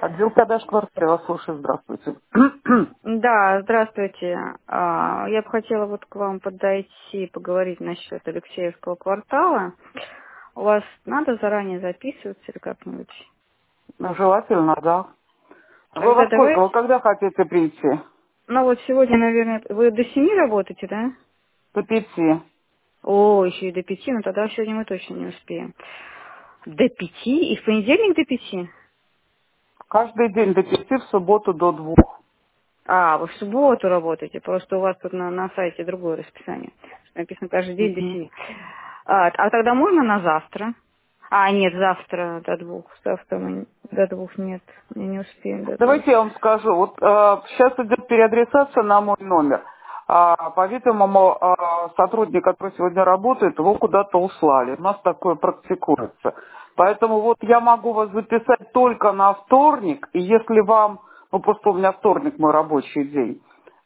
Отдел продаж квартиры, вас слушаю, здравствуйте. Да, здравствуйте. Я бы хотела вот к вам подойти и поговорить насчет Алексеевского квартала. У вас надо заранее записываться или как-нибудь? Ну, желательно, да. Вы Тогда во сколько? Вы давайте. когда хотите прийти? Ну вот сегодня, наверное, вы до 7 работаете, да? До 5. О, еще и до 5, но тогда сегодня мы точно не успеем. До 5 и в понедельник до 5. Каждый день до 5, в субботу до 2. А, вы в субботу работаете, просто у вас тут на сайте другое расписание. Написано каждый день до Мгм. 7. А тогда можно на завтра? А, нет, завтра до 2. Завтра мы до 2 нет. Мы не успеем до 2. Давайте я вам скажу. Вот сейчас идет переадресация на мой номер. По-видимому, сотрудник, который сегодня работает, его куда-то услали. У нас такое практикуется. Поэтому вот я могу вас записать только на вторник, и если вам, ну просто у меня вторник мой рабочий день,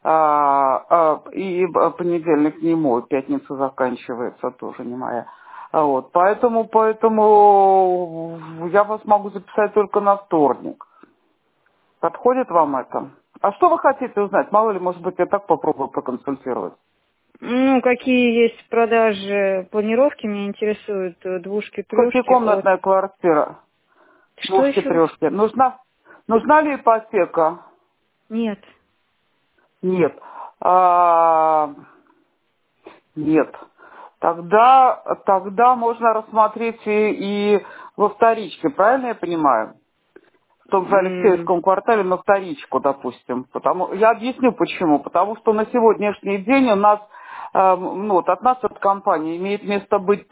и понедельник не мой, пятница заканчивается тоже не моя. Вот, поэтому я вас могу записать только на вторник. Подходит вам это? А что вы хотите узнать? Мало ли, может быть, я так попробую проконсультировать. Ну, какие есть продажи планировки, меня интересуют двушки, трешки от... Пятикомнатная квартира. Что Двушки, еще раз? трешки. Нужна ли ипотека? Нет. Нет. А, нет. Тогда можно рассмотреть и во вторичке, правильно я понимаю? В том же М, Алексеевском квартале на вторичку, допустим. Я объясню почему. Потому что на сегодняшний день у нас, ну, вот от нас, от компании, имеет место быть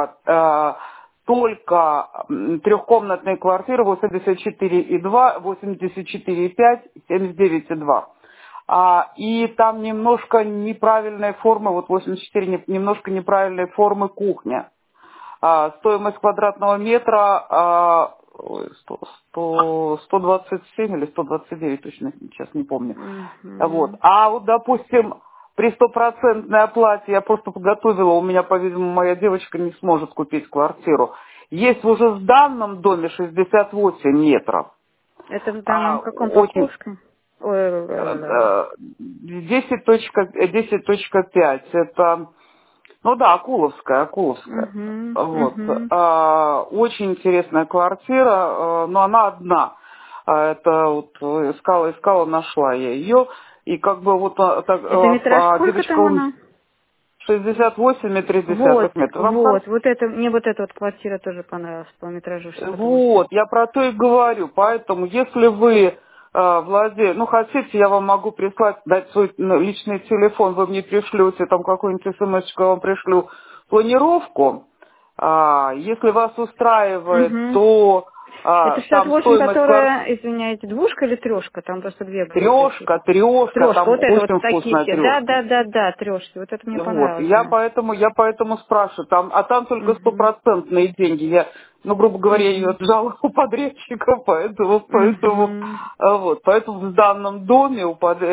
только трехкомнатные квартиры 84,2, 84,5, 79,2. И там немножко неправильной формы, вот 84 немножко неправильной формы кухня. Стоимость квадратного метра 127 или 129, точно сейчас не помню. Вот. мгм. А вот, допустим, при стопроцентной оплате, я просто подготовила, у меня, по-видимому, моя девочка не сможет купить квартиру. Есть уже в данном доме 68 метров. Это в данном каком Очень Покровском? Ой, 10.5, это, ну да, Акуловская. Угу, Вот. угу. Очень интересная квартира, но она одна. Это вот искала, нашла я ее. И как бы вот Это метраж сколько девочка там она? 68,3 Вот, метра. Вам вот, вот это, мне вот эта вот квартира тоже понравилась по метражу 68. Вот, я про то и говорю. Поэтому, если вы владеете, ну, хотите, я вам могу прислать, дать свой личный телефон, вы мне пришлете, там какую-нибудь смс-очку я вам пришлю, планировку. Если вас устраивает, Угу. то Это там 68, стоимость квартиры. которая, извиняйте, двушка или трешка? Там просто две были таких. Трешка, Трешка, там вот это вот очень такие вкусная все. Да, трешка. да, да, да, трешки. Вот это мне Вот, понравилось, да. я поэтому спрашиваю, там только Угу. стопроцентные деньги. Я, ну, грубо говоря, ее Угу. отжала у подрядчика, Угу. поэтому в данном доме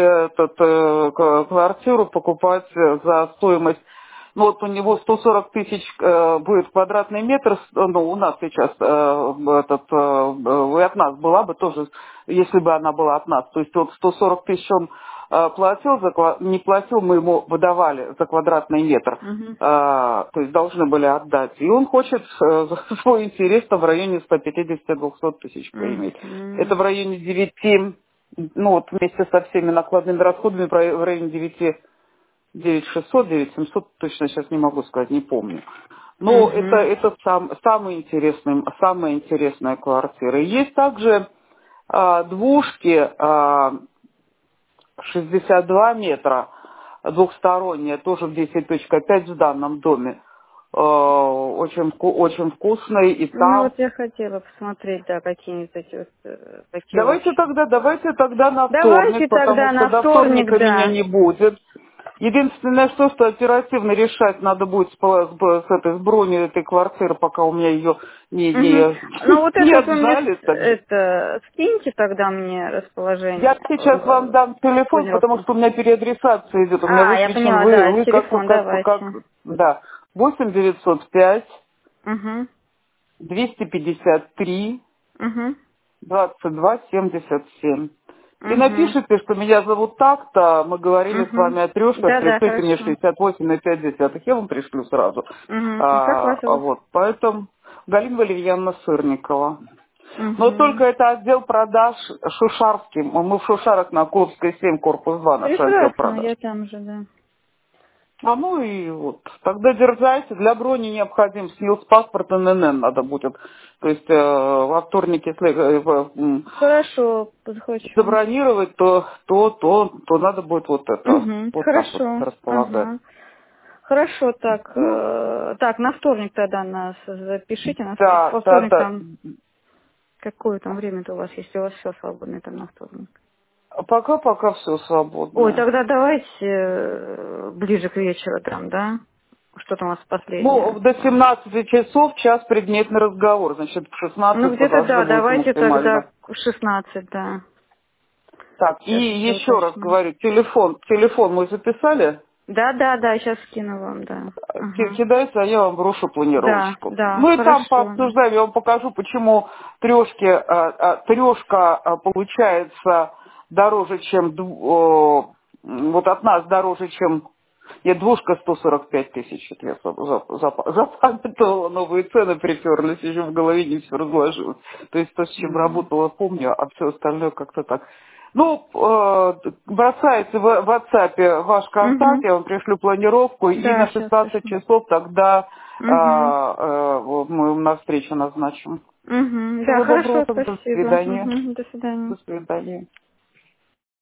квартиру покупать за стоимость, ну, вот у него 140 тысяч будет квадратный метр, ну, у нас сейчас и от нас была бы тоже, если бы она была от нас, то есть вот 140 тысяч он платил, не платил, мы ему выдавали за квадратный метр, Угу. то есть должны были отдать. И он хочет за свой интерес в районе 150-200 тысяч поиметь. Это Угу. в районе 9, ну вот вместе со всеми накладными расходами в районе 9 600, 9 700, точно сейчас не могу сказать, не помню. Но Угу. это самая интересная квартира. И есть также двушки 62 метра, двухсторонняя, тоже в 10.5 в данном доме. Очень вкусный. И Ну там вот я хотела посмотреть, да, какие-нибудь эти вот такие очень. давайте тогда на вторник, Давайте потому тогда что на до вторник, вторника меня да. не будет. Единственное, что оперативно решать надо будет с бронью этой квартиры, пока у меня ее Угу. Ну вот не это вот вы мне отжали. Так же. скиньте тогда мне расположение Я сейчас вам дам телефон, потому планировки. что у меня переадресация идет. У меня А, я выключен, поняла, да, вы телефон давайте. да, 8 905 Угу. 253 Угу. 2277. И Угу. напишите, что меня зовут так-то, мы говорили с Угу. вами о трешках, Да, да, пришлите мне хорошо. 68,5, я вам пришлю сразу. Угу. Как вас зовут? Вот, поэтому Галина Валерьяновна Сырникова. Но Угу. только это отдел продаж Шушарский. Мы в Шушарах на Курской 7, корпус 2, наш отдел Прекрасно, продаж. я там же, да. Ну и вот, тогда дерзайте. Для брони необходим СНИЛС паспорт ННН надо будет. То есть во вторник, если Хорошо, захвачу. забронировать, то надо будет вот это. Угу. Вот так вот Хорошо. располагать. Ага. Хорошо, так. Ну, Так, на вторник тогда нас запишите. да, Во да, вторник да. там какое там время-то у вас, если у вас все свободное там на вторник? Пока все Ой, свободно. тогда давайте ближе к вечеру там, да? Что там у вас Ну, последнее? до 17 часов час предметный разговор. Значит, в Ну, 16 вы где-то должны да, будете давайте тогда максимально. в 16, да. Так, и Сейчас уже еще раз уточню. говорю, телефон мы записали? Да, да, да, сейчас скину вам, да. Ага. Кидайте, а я вам брошу Да, планировочку. да, Мы там хорошо, да. пообсуждаем, я вам покажу, почему трешка получается дороже, чем вот от нас дороже, чем нет, двушка 145 тысяч. Вот я запамятовала, новые цены приперлись, еще в голове не все разложилось. То есть то, с чем Мгм. работала, помню, а все остальное как-то так. Ну, бросайте в WhatsApp ваш контакт, Угу. я вам пришлю планировку, и Да, на сейчас 16 пришлю. часов тогда Угу. мы на встречу назначим. Угу. Да, Всего доброго, хорошо, тогда до спасибо. свидания. Угу. До свидания. До свидания.